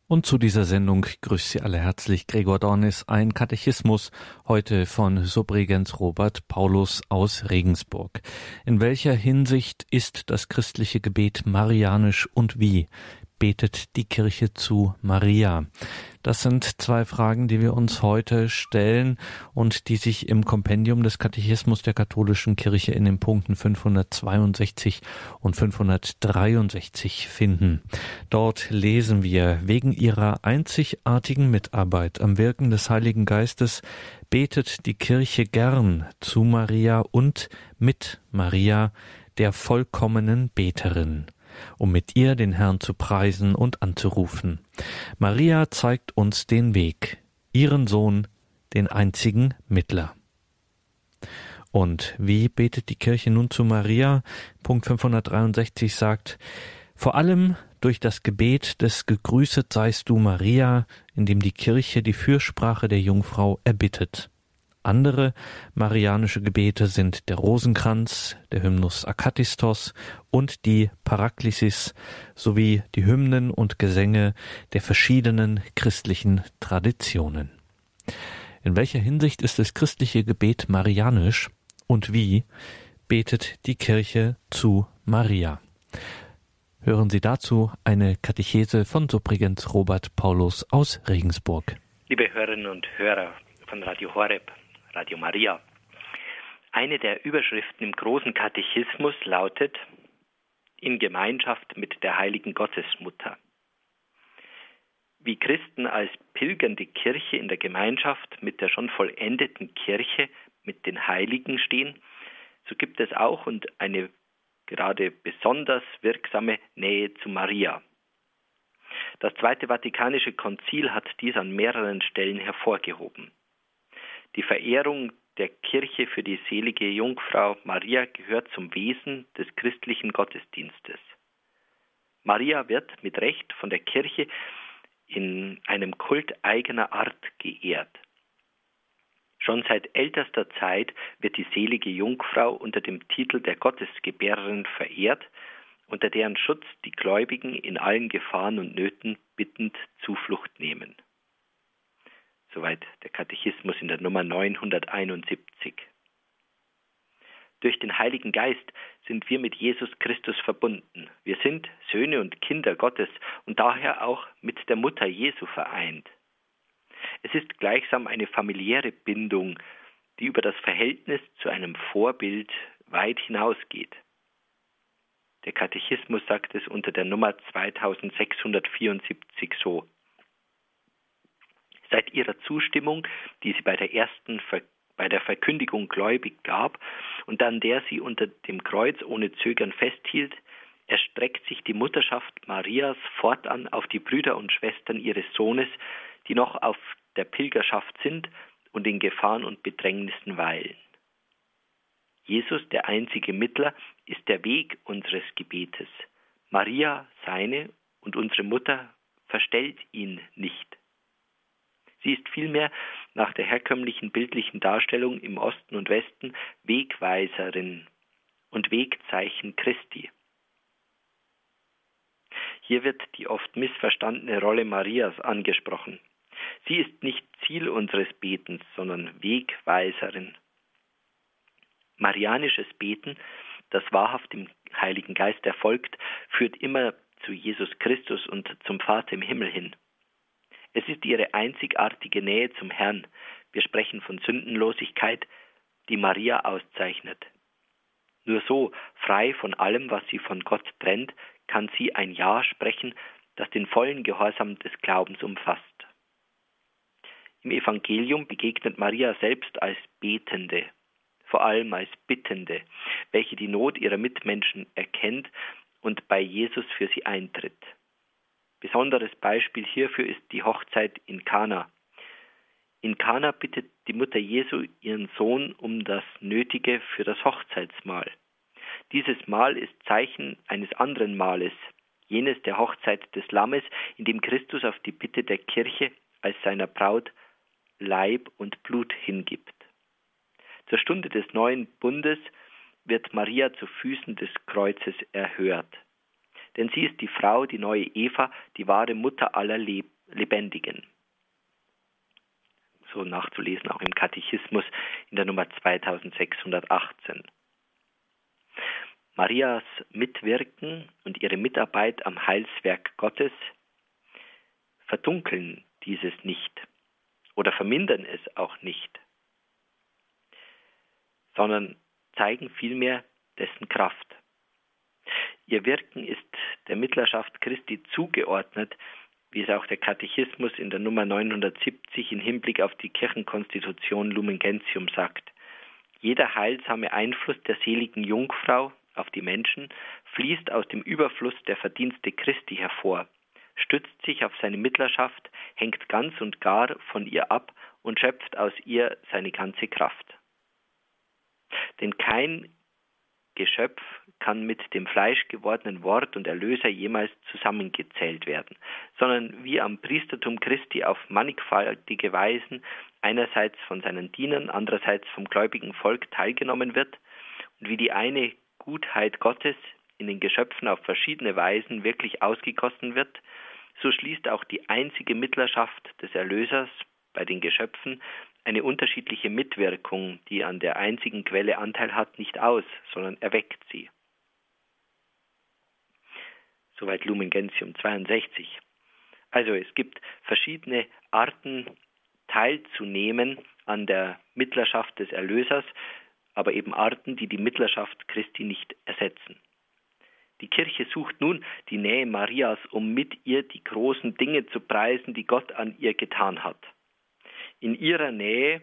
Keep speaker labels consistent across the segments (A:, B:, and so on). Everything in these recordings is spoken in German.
A: Und zu dieser Sendung grüßt Sie alle herzlich Gregor Dornis, ein Katechismus, heute von Subregens Robert Paulus aus Regensburg. In welcher Hinsicht ist das christliche Gebet marianisch und wie betet die Kirche zu Maria? Das sind zwei Fragen, die wir uns heute stellen und die sich im Kompendium des Katechismus der katholischen Kirche in den Punkten 562 und 563 finden. Dort lesen wir: Wegen ihrer einzigartigen Mitarbeit am Wirken des Heiligen Geistes betet die Kirche gern zu Maria und mit Maria, der vollkommenen Beterin, um mit ihr den Herrn zu preisen und anzurufen. Maria zeigt uns den Weg, ihren Sohn, den einzigen Mittler. Und wie betet die Kirche nun zu Maria? Punkt 563 sagt: Vor allem durch das Gebet des Gegrüßet seist du, Maria, in dem die Kirche die Fürsprache der Jungfrau erbittet. Andere marianische Gebete sind der Rosenkranz, der Hymnus Akatistos und die Paraklesis sowie die Hymnen und Gesänge der verschiedenen christlichen Traditionen. In welcher Hinsicht ist das christliche Gebet marianisch und wie betet die Kirche zu Maria? Hören Sie dazu eine Katechese von Subregens Robert Paulus aus Regensburg.
B: Liebe Hörerinnen und Hörer von Radio Horeb, Radio Maria. Eine der Überschriften im großen Katechismus lautet: In Gemeinschaft mit der heiligen Gottesmutter. Wie Christen als pilgernde Kirche in der Gemeinschaft mit der schon vollendeten Kirche, mit den Heiligen stehen, so gibt es auch und eine gerade besonders wirksame Nähe zu Maria. Das Zweite Vatikanische Konzil hat dies an mehreren Stellen hervorgehoben. Die Verehrung der Kirche für die selige Jungfrau Maria gehört zum Wesen des christlichen Gottesdienstes. Maria wird mit Recht von der Kirche in einem Kult eigener Art geehrt. Schon seit ältester Zeit wird die selige Jungfrau unter dem Titel der Gottesgebärerin verehrt, unter deren Schutz die Gläubigen in allen Gefahren und Nöten bittend Zuflucht nehmen. Soweit der Katechismus in der Nummer 971. Durch den Heiligen Geist sind wir mit Jesus Christus verbunden. Wir sind Söhne und Kinder Gottes und daher auch mit der Mutter Jesu vereint. Es ist gleichsam eine familiäre Bindung, die über das Verhältnis zu einem Vorbild weit hinausgeht. Der Katechismus sagt es unter der Nummer 2674 so: Seit ihrer Zustimmung, die sie bei der Verkündigung gläubig gab und an der sie unter dem Kreuz ohne Zögern festhielt, erstreckt sich die Mutterschaft Marias fortan auf die Brüder und Schwestern ihres Sohnes, die noch auf der Pilgerschaft sind und in Gefahren und Bedrängnissen weilen. Jesus, der einzige Mittler, ist der Weg unseres Gebetes. Maria, seine und unsere Mutter, verstellt ihn nicht. Sie ist vielmehr nach der herkömmlichen bildlichen Darstellung im Osten und Westen Wegweiserin und Wegzeichen Christi. Hier wird die oft missverstandene Rolle Marias angesprochen. Sie ist nicht Ziel unseres Betens, sondern Wegweiserin. Marianisches Beten, das wahrhaft dem Heiligen Geist erfolgt, führt immer zu Jesus Christus und zum Vater im Himmel hin. Es ist ihre einzigartige Nähe zum Herrn. Wir sprechen von Sündenlosigkeit, die Maria auszeichnet. Nur so, frei von allem, was sie von Gott trennt, kann sie ein Ja sprechen, das den vollen Gehorsam des Glaubens umfasst. Im Evangelium begegnet Maria selbst als Betende, vor allem als Bittende, welche die Not ihrer Mitmenschen erkennt und bei Jesus für sie eintritt. Besonderes Beispiel hierfür ist die Hochzeit in Kana. In Kana bittet die Mutter Jesu ihren Sohn um das Nötige für das Hochzeitsmahl. Dieses Mahl ist Zeichen eines anderen Mahles, jenes der Hochzeit des Lammes, in dem Christus auf die Bitte der Kirche als seiner Braut Leib und Blut hingibt. Zur Stunde des neuen Bundes wird Maria zu Füßen des Kreuzes erhört. denn sie ist die Frau, die neue Eva, die wahre Mutter aller Lebendigen. So nachzulesen auch im Katechismus in der Nummer 2618. Marias Mitwirken und ihre Mitarbeit am Heilswerk Gottes verdunkeln dieses nicht oder vermindern es auch nicht, sondern zeigen vielmehr dessen Kraft. Ihr Wirken ist der Mittlerschaft Christi zugeordnet, wie es auch der Katechismus in der Nummer 970 im Hinblick auf die Kirchenkonstitution Lumen Gentium sagt. Jeder heilsame Einfluss der seligen Jungfrau auf die Menschen fließt aus dem Überfluss der Verdienste Christi hervor, stützt sich auf seine Mittlerschaft, hängt ganz und gar von ihr ab und schöpft aus ihr seine ganze Kraft. Denn kein Geschöpf kann mit dem fleischgewordenen Wort und Erlöser jemals zusammengezählt werden, sondern wie am Priestertum Christi auf mannigfaltige Weisen einerseits von seinen Dienern, andererseits vom gläubigen Volk teilgenommen wird und wie die eine Gutheit Gottes in den Geschöpfen auf verschiedene Weisen wirklich ausgegossen wird, so schließt auch die einzige Mittlerschaft des Erlösers bei den Geschöpfen eine unterschiedliche Mitwirkung, die an der einzigen Quelle Anteil hat, nicht aus, sondern erweckt sie. Soweit Lumen Gentium 62. Also es gibt verschiedene Arten teilzunehmen an der Mittlerschaft des Erlösers, aber eben Arten, die die Mittlerschaft Christi nicht ersetzen. Die Kirche sucht nun die Nähe Marias, um mit ihr die großen Dinge zu preisen, die Gott an ihr getan hat. In ihrer Nähe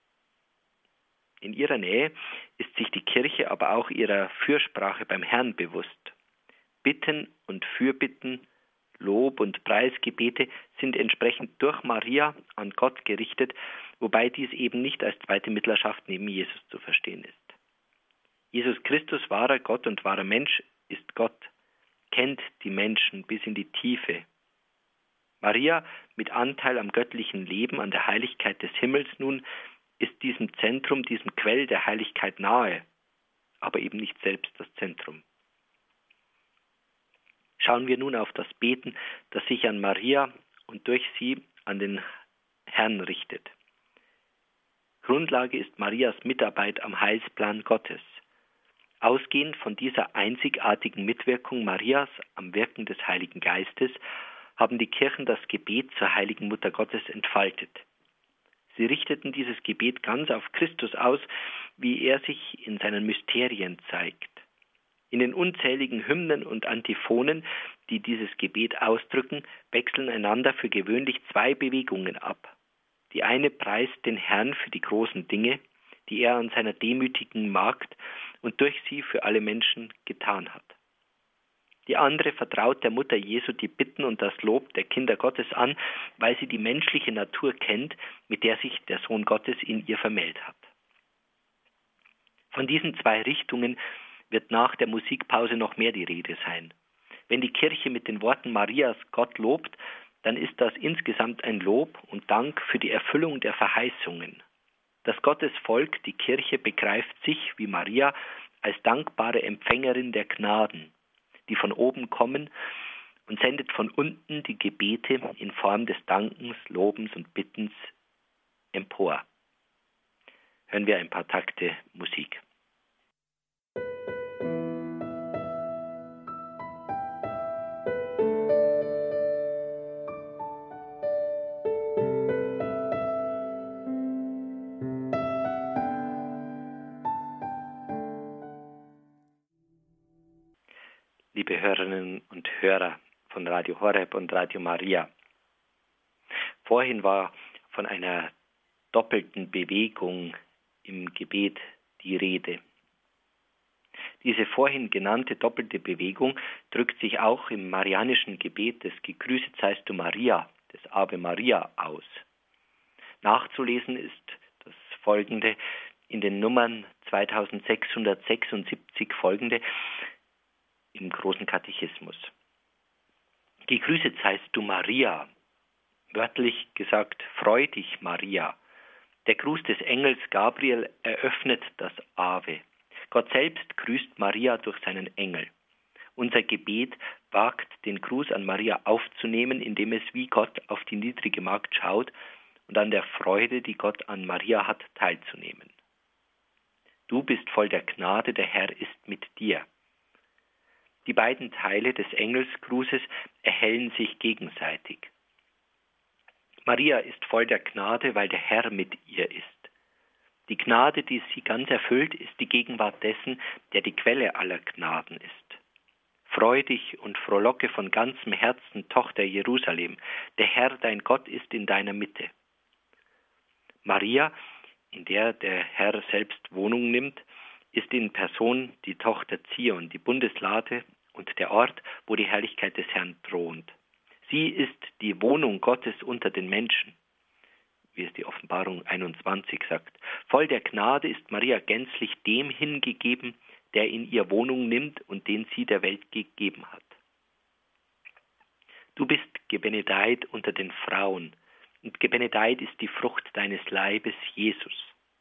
B: ist sich die Kirche aber auch ihrer Fürsprache beim Herrn bewusst. Bitten und Fürbitten, Lob und Preisgebete sind entsprechend durch Maria an Gott gerichtet, wobei dies eben nicht als zweite Mittlerschaft neben Jesus zu verstehen ist. Jesus Christus, wahrer Gott und wahrer Mensch, ist Gott, kennt die Menschen bis in die Tiefe. Maria, mit Anteil am göttlichen Leben, an der Heiligkeit des Himmels nun, ist diesem Zentrum, diesem Quell der Heiligkeit nahe, aber eben nicht selbst das Zentrum. Schauen wir nun auf das Beten, das sich an Maria und durch sie an den Herrn richtet. Grundlage ist Marias Mitarbeit am Heilsplan Gottes. Ausgehend von dieser einzigartigen Mitwirkung Marias am Wirken des Heiligen Geistes haben die Kirchen das Gebet zur Heiligen Mutter Gottes entfaltet. Sie richteten dieses Gebet ganz auf Christus aus, wie er sich in seinen Mysterien zeigt. In den unzähligen Hymnen und Antiphonen, die dieses Gebet ausdrücken, wechseln einander für gewöhnlich zwei Bewegungen ab. Die eine preist den Herrn für die großen Dinge, die er an seiner demütigen Magd und durch sie für alle Menschen getan hat. Die andere vertraut der Mutter Jesu die Bitten und das Lob der Kinder Gottes an, weil sie die menschliche Natur kennt, mit der sich der Sohn Gottes in ihr vermählt hat. Von diesen zwei Richtungen wird nach der Musikpause noch mehr die Rede sein. Wenn die Kirche mit den Worten Marias Gott lobt, dann ist das insgesamt ein Lob und Dank für die Erfüllung der Verheißungen. Das Gottesvolk, die Kirche, begreift sich, wie Maria, als dankbare Empfängerin der Gnaden, die von oben kommen, und sendet von unten die Gebete in Form des Dankens, Lobens und Bittens empor. Hören wir ein paar Takte Musik. Liebe Hörerinnen und Hörer von Radio Horeb und Radio Maria. Vorhin war von einer doppelten Bewegung im Gebet die Rede. Diese vorhin genannte doppelte Bewegung drückt sich auch im marianischen Gebet des Gegrüßet seist du Maria, des Ave Maria aus. Nachzulesen ist das folgende in den Nummern 2676 folgende im Großen Katechismus. Gegrüßet seist du Maria, wörtlich gesagt, freu dich Maria. Der Gruß des Engels Gabriel eröffnet das Ave. Gott selbst grüßt Maria durch seinen Engel. Unser Gebet wagt, den Gruß an Maria aufzunehmen, indem es wie Gott auf die niedrige Magd schaut und an der Freude, die Gott an Maria hat, teilzunehmen. Du bist voll der Gnade, der Herr ist mit dir. Die beiden Teile des Engelsgrußes erhellen sich gegenseitig. Maria ist voll der Gnade, weil der Herr mit ihr ist. Die Gnade, die sie ganz erfüllt, ist die Gegenwart dessen, der die Quelle aller Gnaden ist. Freu dich und frohlocke von ganzem Herzen, Tochter Jerusalem. Der Herr, dein Gott, ist in deiner Mitte. Maria, in der der Herr selbst Wohnung nimmt, ist in Person die Tochter Zion, die Bundeslade und der Ort, wo die Herrlichkeit des Herrn thront. Sie ist die Wohnung Gottes unter den Menschen, wie es die Offenbarung 21 sagt. Voll der Gnade ist Maria gänzlich dem hingegeben, der in ihr Wohnung nimmt und den sie der Welt gegeben hat. Du bist gebenedeit unter den Frauen, und gebenedeit ist die Frucht deines Leibes, Jesus.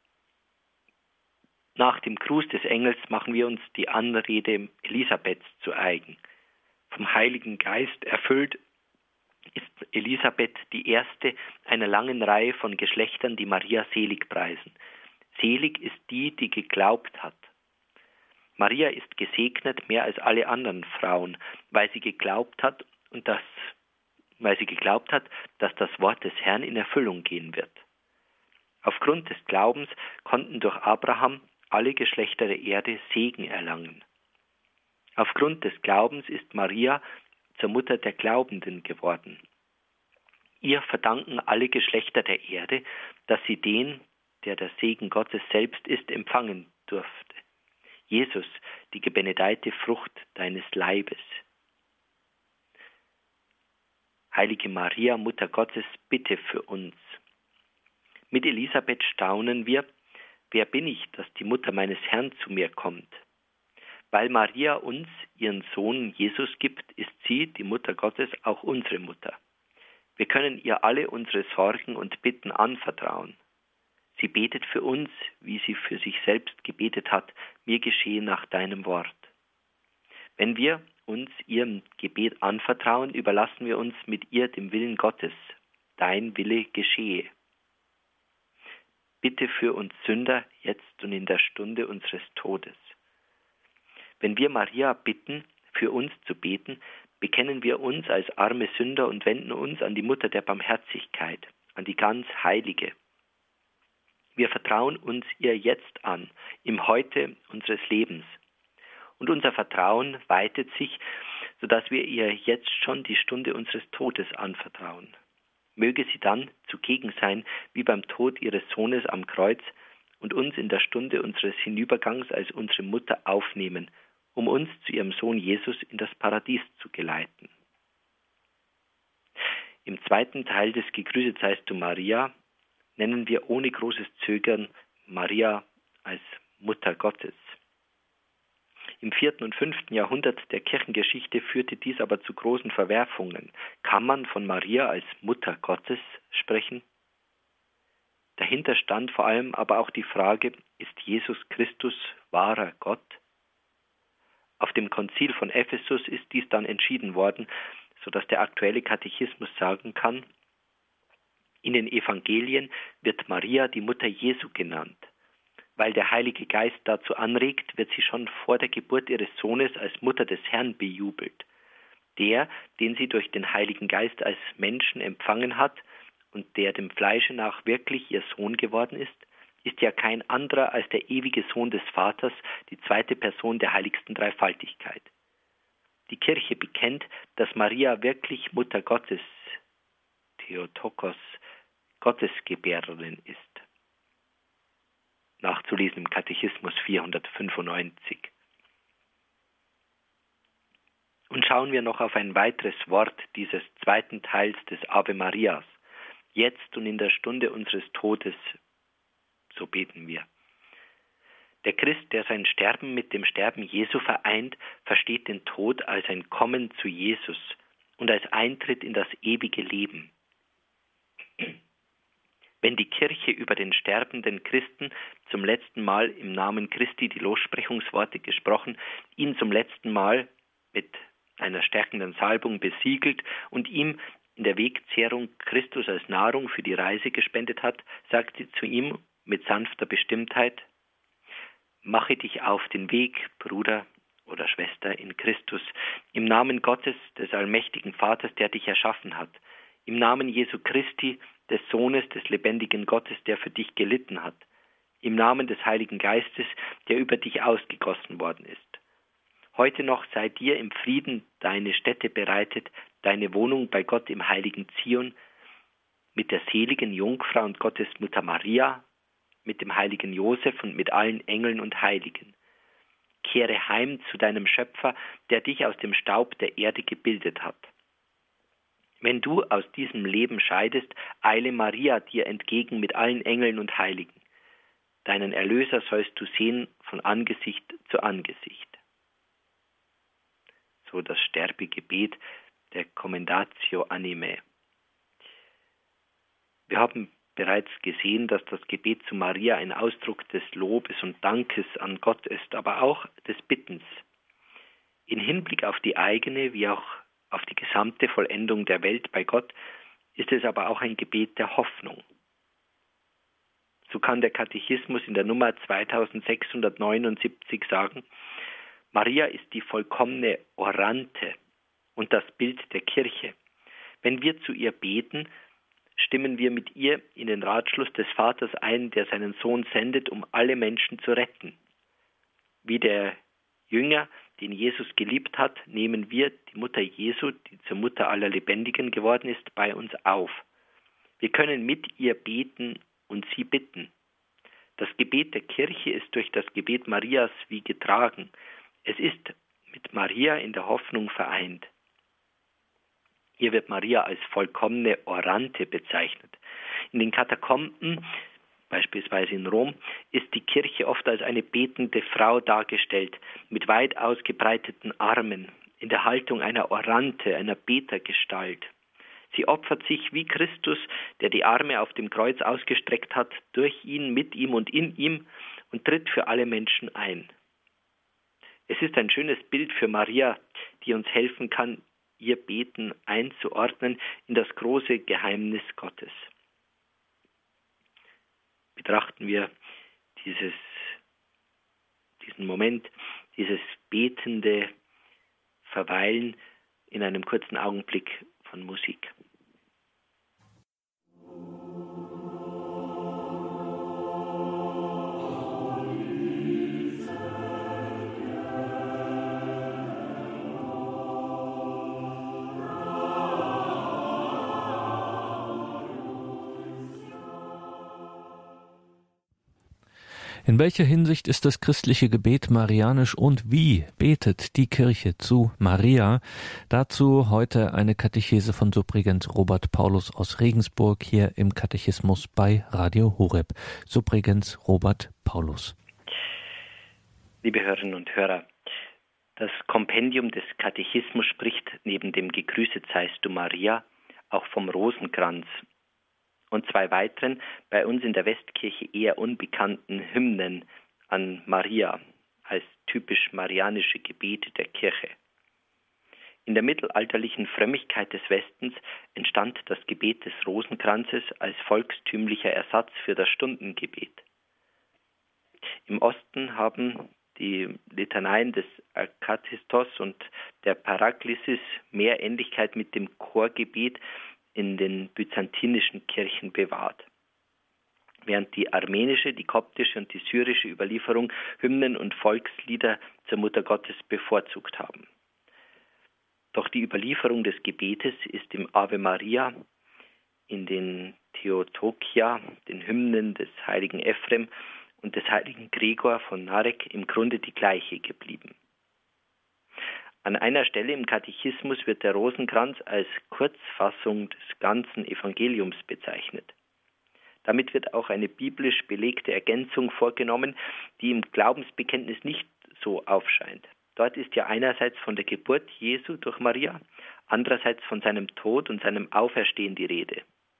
B: Nach dem Gruß des Engels machen wir uns die Anrede Elisabeths zu eigen. Vom Heiligen Geist erfüllt ist Elisabeth die erste einer langen Reihe von Geschlechtern, die Maria selig preisen. Selig ist die, die geglaubt hat. Maria ist gesegnet mehr als alle anderen Frauen, weil sie geglaubt hat, dass das Wort des Herrn in Erfüllung gehen wird. Aufgrund des Glaubens konnten durch Abraham alle Geschlechter der Erde Segen erlangen. Aufgrund des Glaubens ist Maria zur Mutter der Glaubenden geworden. Ihr verdanken alle Geschlechter der Erde, dass sie den, der der Segen Gottes selbst ist, empfangen durfte. Jesus, die gebenedeite Frucht deines Leibes. Heilige Maria, Mutter Gottes, bitte für uns. Mit Elisabeth staunen wir, wer bin ich, dass die Mutter meines Herrn zu mir kommt? Weil Maria uns ihren Sohn Jesus gibt, ist sie, die Mutter Gottes, auch unsere Mutter. Wir können ihr alle unsere Sorgen und Bitten anvertrauen. Sie betet für uns, wie sie für sich selbst gebetet hat, mir geschehe nach deinem Wort. Wenn wir uns ihrem Gebet anvertrauen, überlassen wir uns mit ihr dem Willen Gottes. Dein Wille geschehe. Bitte für uns Sünder, jetzt und in der Stunde unseres Todes. Wenn wir Maria bitten, für uns zu beten, bekennen wir uns als arme Sünder und wenden uns an die Mutter der Barmherzigkeit, an die ganz Heilige. Wir vertrauen uns ihr jetzt an, im Heute unseres Lebens. Und unser Vertrauen weitet sich, sodass wir ihr jetzt schon die Stunde unseres Todes anvertrauen. Möge sie dann zugegen sein, wie beim Tod ihres Sohnes am Kreuz, und uns in der Stunde unseres Hinübergangs als unsere Mutter aufnehmen, um uns zu ihrem Sohn Jesus in das Paradies zu geleiten. Im zweiten Teil des Gegrüßet seist du Maria nennen wir ohne großes Zögern Maria als Mutter Gottes. Im 4. und 5. Jahrhundert der Kirchengeschichte führte dies aber zu großen Verwerfungen. Kann man von Maria als Mutter Gottes sprechen? Dahinter stand vor allem aber auch die Frage, ist Jesus Christus wahrer Gott? Auf dem Konzil von Ephesus ist dies dann entschieden worden, sodass der aktuelle Katechismus sagen kann, in den Evangelien wird Maria die Mutter Jesu genannt. Weil der Heilige Geist dazu anregt, wird sie schon vor der Geburt ihres Sohnes als Mutter des Herrn bejubelt. Der, den sie durch den Heiligen Geist als Menschen empfangen hat und der dem Fleische nach wirklich ihr Sohn geworden ist ja kein anderer als der ewige Sohn des Vaters, die zweite Person der heiligsten Dreifaltigkeit. Die Kirche bekennt, dass Maria wirklich Mutter Gottes, Theotokos, Gottesgebärerin ist. Nachzulesen im Katechismus 495. Und schauen wir noch auf ein weiteres Wort dieses zweiten Teils des Ave Marias. Jetzt und in der Stunde unseres Todes, so beten wir. Der Christ, der sein Sterben mit dem Sterben Jesu vereint, versteht den Tod als ein Kommen zu Jesus und als Eintritt in das ewige Leben. Wenn die Kirche über den sterbenden Christen zum letzten Mal im Namen Christi die Lossprechungsworte gesprochen, ihn zum letzten Mal mit einer stärkenden Salbung besiegelt und ihm in der Wegzehrung Christus als Nahrung für die Reise gespendet hat, sagt sie zu ihm mit sanfter Bestimmtheit: Mache dich auf den Weg, Bruder oder Schwester in Christus, im Namen Gottes, des allmächtigen Vaters, der dich erschaffen hat, im Namen Jesu Christi, des Sohnes, des lebendigen Gottes, der für dich gelitten hat, im Namen des Heiligen Geistes, der über dich ausgegossen worden ist. Heute noch sei dir im Frieden deine Stätte bereitet, deine Wohnung bei Gott im heiligen Zion, mit der seligen Jungfrau und Gottesmutter Maria, mit dem heiligen Josef und mit allen Engeln und Heiligen. Kehre heim zu deinem Schöpfer, der dich aus dem Staub der Erde gebildet hat. Wenn du aus diesem Leben scheidest, eile Maria dir entgegen mit allen Engeln und Heiligen. Deinen Erlöser sollst du sehen von Angesicht zu Angesicht. So das Sterbegebet der Commendatio Animae. Wir haben bereits gesehen, dass das Gebet zu Maria ein Ausdruck des Lobes und Dankes an Gott ist, aber auch des Bittens. In Hinblick auf die eigene wie auch auf die gesamte Vollendung der Welt bei Gott ist es aber auch ein Gebet der Hoffnung. So kann der Katechismus in der Nummer 2679 sagen: Maria ist die vollkommene Orante und das Bild der Kirche. Wenn wir zu ihr beten, stimmen wir mit ihr in den Ratschluss des Vaters ein, der seinen Sohn sendet, um alle Menschen zu retten. Wie der Jünger, den Jesus geliebt hat, nehmen wir die Mutter Jesu, die zur Mutter aller Lebendigen geworden ist, bei uns auf. Wir können mit ihr beten und sie bitten. Das Gebet der Kirche ist durch das Gebet Marias wie getragen. Es ist mit Maria in der Hoffnung vereint. Hier wird Maria als vollkommene Orante bezeichnet. In den Katakomben, beispielsweise in Rom, ist die Kirche oft als eine betende Frau dargestellt, mit weit ausgebreiteten Armen, in der Haltung einer Orante, einer Betergestalt. Sie opfert sich wie Christus, der die Arme auf dem Kreuz ausgestreckt hat, durch ihn, mit ihm und in ihm und tritt für alle Menschen ein. Es ist ein schönes Bild für Maria, die uns helfen kann, ihr Beten einzuordnen in das große Geheimnis Gottes. Betrachten wir diesen Moment, dieses betende Verweilen in einem kurzen Augenblick von Musik.
A: In welcher Hinsicht ist das christliche Gebet marianisch und wie betet die Kirche zu Maria? Dazu heute eine Katechese von Subregens Robert Paulus aus Regensburg hier im Katechismus bei Radio Horeb. Subregens Robert Paulus.
B: Liebe Hörerinnen und Hörer, das Kompendium des Katechismus spricht neben dem Gegrüßet seist du Maria auch vom Rosenkranz und zwei weiteren, bei uns in der Westkirche eher unbekannten Hymnen an Maria als typisch marianische Gebete der Kirche. In der mittelalterlichen Frömmigkeit des Westens entstand das Gebet des Rosenkranzes als volkstümlicher Ersatz für das Stundengebet. Im Osten haben die Litaneien des Akathistos und der Paraklesis mehr Ähnlichkeit mit dem Chorgebet in den byzantinischen Kirchen bewahrt, während die armenische, die koptische und die syrische Überlieferung Hymnen und Volkslieder zur Mutter Gottes bevorzugt haben. Doch die Überlieferung des Gebetes ist im Ave Maria, in den Theotokia, den Hymnen des heiligen Ephrem und des heiligen Gregor von Narek im Grunde die gleiche geblieben. An einer Stelle im Katechismus wird der Rosenkranz als Kurzfassung des ganzen Evangeliums bezeichnet. Damit wird auch eine biblisch belegte Ergänzung vorgenommen, die im Glaubensbekenntnis nicht so aufscheint. Dort ist ja einerseits von der Geburt Jesu durch Maria, andererseits von seinem Tod und seinem Auferstehen die Rede.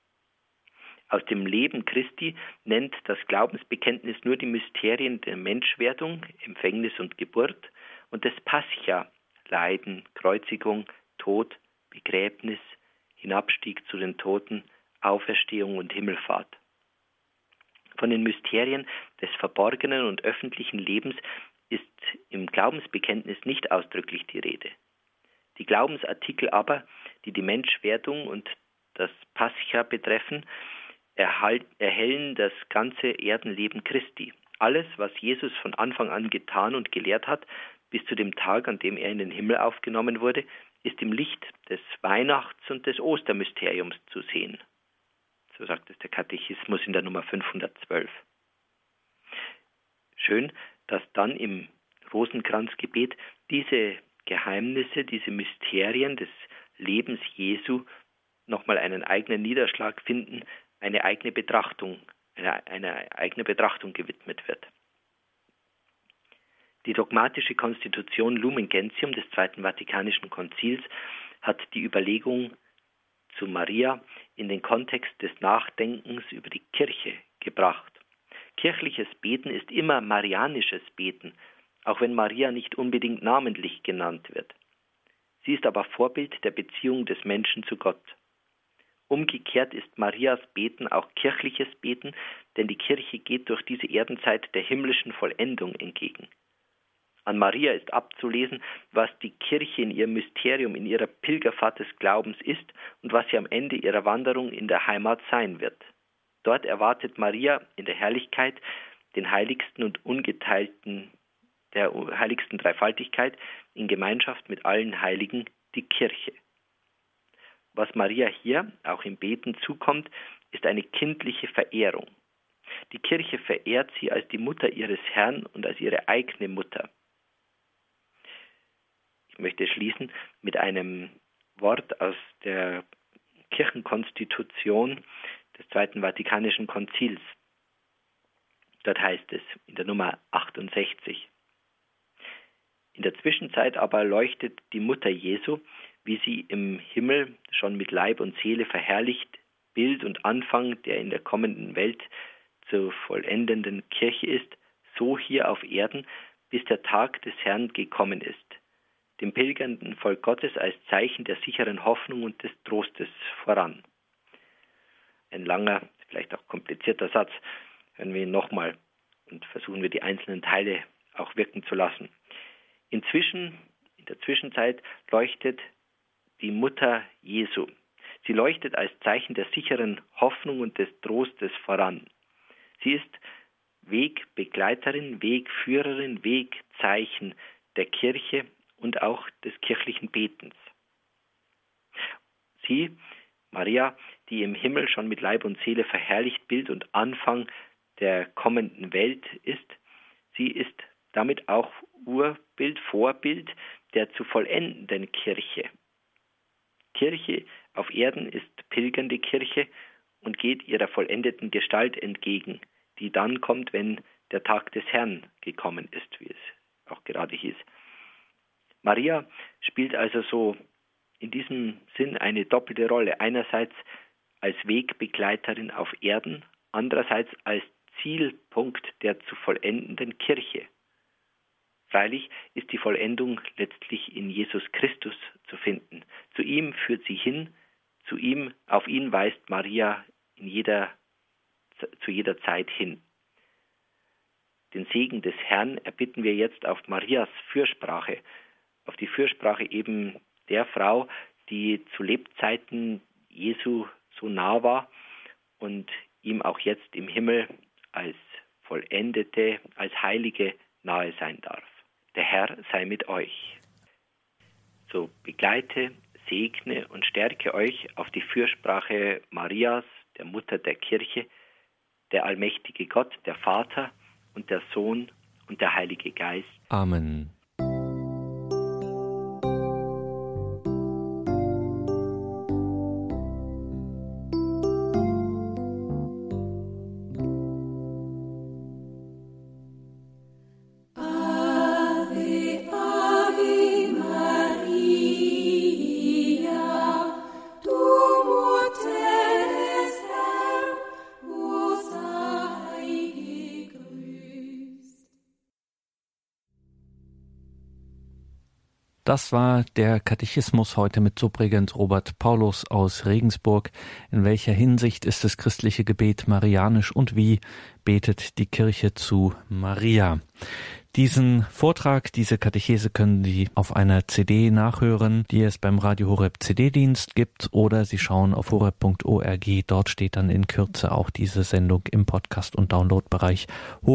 B: Aus dem Leben Christi nennt das Glaubensbekenntnis nur die Mysterien der Menschwerdung, Empfängnis und Geburt und des Pascha, Leiden, Kreuzigung, Tod, Begräbnis, Hinabstieg zu den Toten, Auferstehung und Himmelfahrt. Von den Mysterien des verborgenen und öffentlichen Lebens ist im Glaubensbekenntnis nicht ausdrücklich die Rede. Die Glaubensartikel aber, die die Menschwerdung und das Pascha betreffen, erhellen das ganze Erdenleben Christi. Alles, was Jesus von Anfang an getan und gelehrt hat, bis zu dem Tag, an dem er in den Himmel aufgenommen wurde, ist im Licht des Weihnachts- und des Ostermysteriums zu sehen. So sagt es der Katechismus in der Nummer 512. Schön, dass dann im Rosenkranzgebet diese Geheimnisse, diese Mysterien des Lebens Jesu nochmal einen eigenen Niederschlag finden, eine eigene Betrachtung gewidmet wird. Die dogmatische Konstitution Lumen Gentium des Zweiten Vatikanischen Konzils hat die Überlegung zu Maria in den Kontext des Nachdenkens über die Kirche gebracht. Kirchliches Beten ist immer marianisches Beten, auch wenn Maria nicht unbedingt namentlich genannt wird. Sie ist aber Vorbild der Beziehung des Menschen zu Gott. Umgekehrt ist Marias Beten auch kirchliches Beten, denn die Kirche geht durch diese Erdenzeit der himmlischen Vollendung entgegen. An Maria ist abzulesen, was die Kirche in ihrem Mysterium, in ihrer Pilgerfahrt des Glaubens ist und was sie am Ende ihrer Wanderung in der Heimat sein wird. Dort erwartet Maria in der Herrlichkeit den heiligsten und ungeteilten, der heiligsten Dreifaltigkeit in Gemeinschaft mit allen Heiligen, die Kirche. Was Maria hier auch im Beten zukommt, ist eine kindliche Verehrung. Die Kirche verehrt sie als die Mutter ihres Herrn und als ihre eigene Mutter. Ich möchte schließen mit einem Wort aus der Kirchenkonstitution des Zweiten Vatikanischen Konzils. Dort heißt es in der Nummer 68. In der Zwischenzeit aber leuchtet die Mutter Jesu, wie sie im Himmel schon mit Leib und Seele verherrlicht, Bild und Anfang der in der kommenden Welt zur vollendenden Kirche ist, so hier auf Erden, bis der Tag des Herrn gekommen ist, dem pilgernden Volk Gottes als Zeichen der sicheren Hoffnung und des Trostes voran. Ein langer, vielleicht auch komplizierter Satz. Hören wir ihn nochmal und versuchen wir die einzelnen Teile auch wirken zu lassen. In der Zwischenzeit leuchtet die Mutter Jesu. Sie leuchtet als Zeichen der sicheren Hoffnung und des Trostes voran. Sie ist Wegbegleiterin, Wegführerin, Wegzeichen der Kirche und auch des kirchlichen Betens. Sie, Maria, die im Himmel schon mit Leib und Seele verherrlicht Bild und Anfang der kommenden Welt ist, sie ist damit auch Urbild, Vorbild der zu vollendenden Kirche. Kirche auf Erden ist pilgernde Kirche und geht ihrer vollendeten Gestalt entgegen, die dann kommt, wenn der Tag des Herrn gekommen ist, wie es auch gerade hieß. Maria spielt also so in diesem Sinn eine doppelte Rolle. Einerseits als Wegbegleiterin auf Erden, andererseits als Zielpunkt der zu vollendenden Kirche. Freilich ist die Vollendung letztlich in Jesus Christus zu finden. Zu ihm führt sie hin, auf ihn weist Maria zu jeder Zeit hin. Den Segen des Herrn erbitten wir jetzt auf Marias Fürsprache, auf die Fürsprache eben der Frau, die zu Lebzeiten Jesu so nah war und ihm auch jetzt im Himmel als Vollendete, als Heilige nahe sein darf. Der Herr sei mit euch. So begleite, segne und stärke euch auf die Fürsprache Marias, der Mutter der Kirche, der allmächtige Gott, der Vater und der Sohn und der Heilige Geist.
A: Amen. Das war der Katechismus heute mit Subregens Robert Paulus aus Regensburg. In welcher Hinsicht ist das christliche Gebet marianisch und wie betet die Kirche zu Maria? Diesen Vortrag, diese Katechese können Sie auf einer CD nachhören, die es beim Radio Horeb CD-Dienst gibt, oder Sie schauen auf horeb.org. Dort steht dann in Kürze auch diese Sendung im Podcast- und Downloadbereich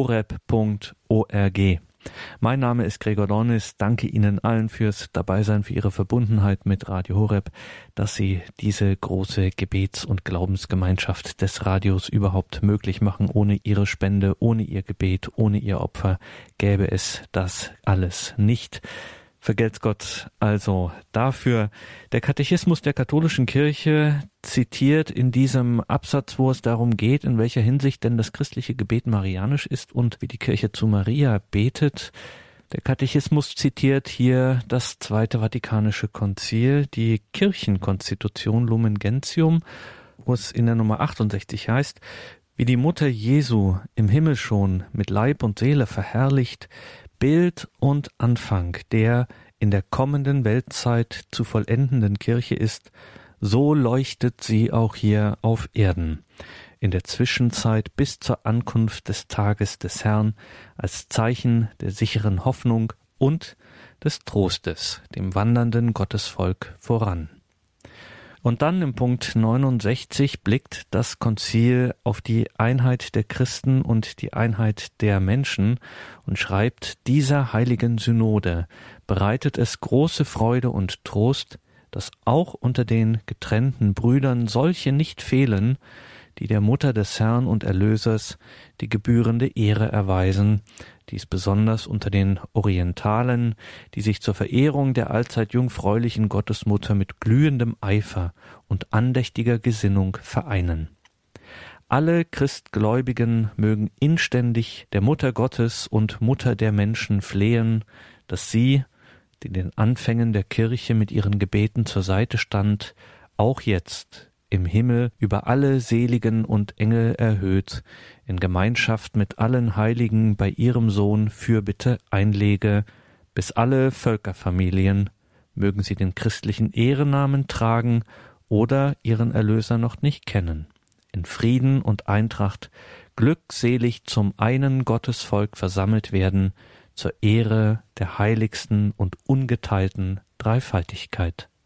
A: horeb.org. Mein Name ist Gregor Dornis. Danke Ihnen allen fürs Dabeisein, für Ihre Verbundenheit mit Radio Horeb, dass Sie diese große Gebets- und Glaubensgemeinschaft des Radios überhaupt möglich machen. Ohne Ihre Spende, ohne Ihr Gebet, ohne Ihr Opfer gäbe es das alles nicht. Vergelt's Gott also dafür. Der Katechismus der katholischen Kirche zitiert in diesem Absatz, wo es darum geht, in welcher Hinsicht denn das christliche Gebet marianisch ist und wie die Kirche zu Maria betet. Der Katechismus zitiert hier das Zweite Vatikanische Konzil, die Kirchenkonstitution Lumen Gentium, wo es in der Nummer 68 heißt: Wie die Mutter Jesu im Himmel schon mit Leib und Seele verherrlicht, Bild und Anfang der in der kommenden Weltzeit zu vollendenden Kirche ist, so leuchtet sie auch hier auf Erden, in der Zwischenzeit bis zur Ankunft des Tages des Herrn, als Zeichen der sicheren Hoffnung und des Trostes dem wandernden Gottesvolk voran. Und dann im Punkt 69 blickt das Konzil auf die Einheit der Christen und die Einheit der Menschen und schreibt: Dieser heiligen Synode bereitet es große Freude und Trost, dass auch unter den getrennten Brüdern solche nicht fehlen, die der Mutter des Herrn und Erlösers die gebührende Ehre erweisen, dies besonders unter den Orientalen, die sich zur Verehrung der allzeit jungfräulichen Gottesmutter mit glühendem Eifer und andächtiger Gesinnung vereinen. Alle Christgläubigen mögen inständig der Mutter Gottes und Mutter der Menschen flehen, dass sie, die den Anfängen der Kirche mit ihren Gebeten zur Seite stand, auch jetzt im Himmel über alle Seligen und Engel erhöht, in Gemeinschaft mit allen Heiligen bei ihrem Sohn Fürbitte einlege, bis alle Völkerfamilien, mögen sie den christlichen Ehrennamen tragen oder ihren Erlöser noch nicht kennen, in Frieden und Eintracht glückselig zum einen Gottesvolk versammelt werden, zur Ehre der heiligsten und ungeteilten Dreifaltigkeit.